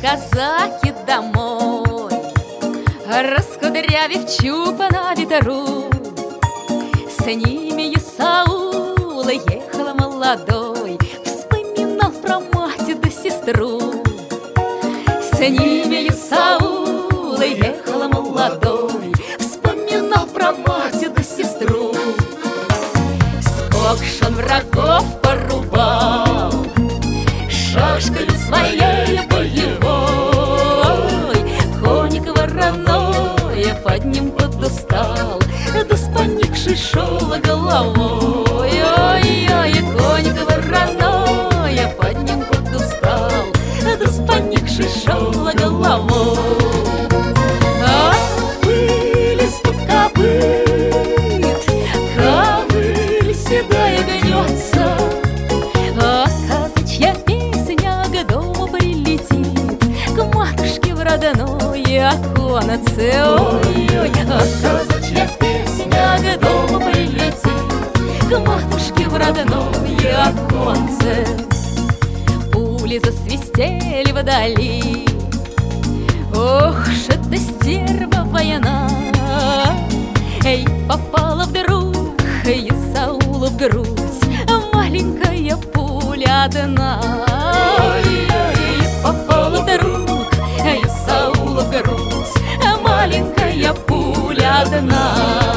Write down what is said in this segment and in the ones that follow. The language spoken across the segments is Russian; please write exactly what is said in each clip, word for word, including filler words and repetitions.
казаки домой, раскудрявив чуб на ветру. С ними Исаул ехал молодой, вспоминал про мать да сестру. С ними Исаул ехал молодой, вспоминал про мать да сестру. Сколько ж он врагов порубал шашкою своей боевой, коник вороной под ним подустал, да с поникшей шел головой. Ой-ой, коник вороной под ним подустал, да с поникшей шел головой. А пыль из-под копыт, ковыль седая гнется, а казачья песня к дому прилетит, к матушке в родное оконце. Ой-ой, а казачья песня к дому прилетит, к матушке в родное оконце. Пули засвистели вдали, ох, ж это стерва война. Эй, попала вдруг Исаулу в грудь маленькая пуля одна. Ой-ой, попала вдруг Исаулу в грудь маленькая пуля одна.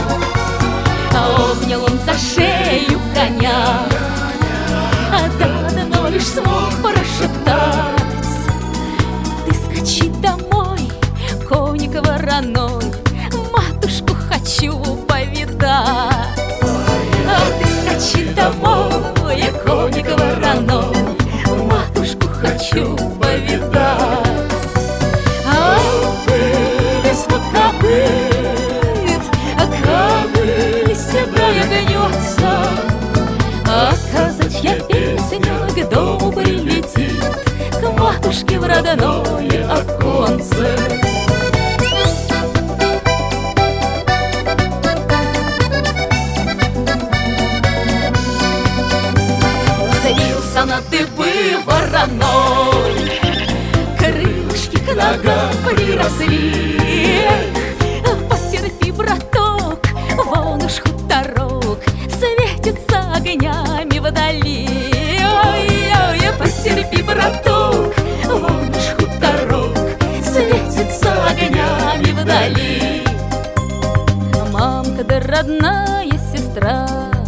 Обнял он за шею коня, да одно лишь смог прошептать: ты скачи домой, коник вороной, матушку хочу повидать. А ты скачи домой, коник вороной, матушку хочу повидать. А пыль из-под копыт, ковыль седая гнется, а казачья песня к дому прилетит, к матушке в родное оконце. Завился на дыбы вороной, крылышки к ногам приросли. Потерпи, браток, вон уж хуторок светится огнями вдали. Ой-ой, потерпи, браток, вон уж хуторок светится огнями вдали. Мамка да родная сестра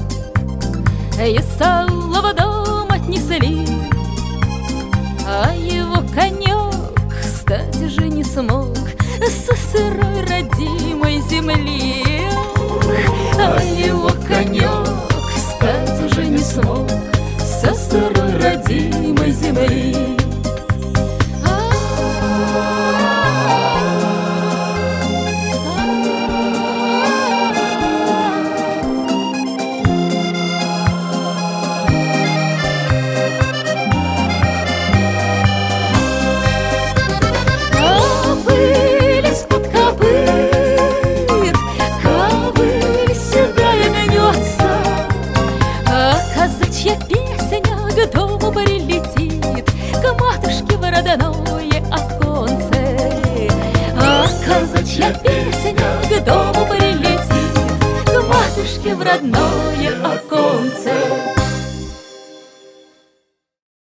Исаула в дом отнесли, а его конек стать же не смог со сырой родимой земли. А его конек стать уже не смог со сырой родимой земли. Песня к дому прилетит, к матушке в родное оконце. А казачья песня к дому прилетит, к матушке в родное